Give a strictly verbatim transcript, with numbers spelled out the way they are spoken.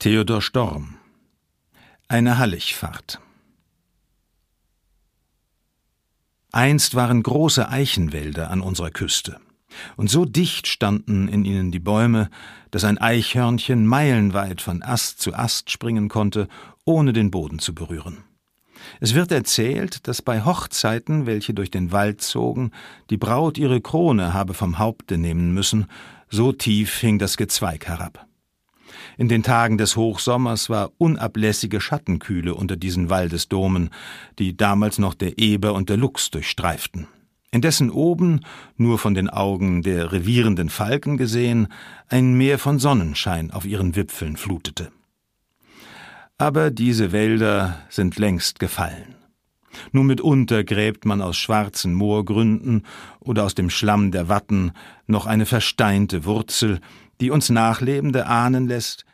Theodor Storm. Eine Halligfahrt. Einst waren große Eichenwälder an unserer Küste, und so dicht standen in ihnen die Bäume, dass ein Eichhörnchen meilenweit von Ast zu Ast springen konnte, ohne den Boden zu berühren. Es wird erzählt, dass bei Hochzeiten, welche durch den Wald zogen, die Braut ihre Krone habe vom Haupte nehmen müssen, so tief hing das Gezweig herab. In den Tagen des Hochsommers war unablässige Schattenkühle unter diesen Waldesdomen, die damals noch der Eber und der Luchs durchstreiften. Indessen oben, nur von den Augen der revierenden Falken gesehen, ein Meer von Sonnenschein auf ihren Wipfeln flutete. Aber diese Wälder sind längst gefallen. Nur mitunter gräbt man aus schwarzen Moorgründen oder aus dem Schlamm der Watten noch eine versteinte Wurzel, die uns Nachlebende ahnen lässt,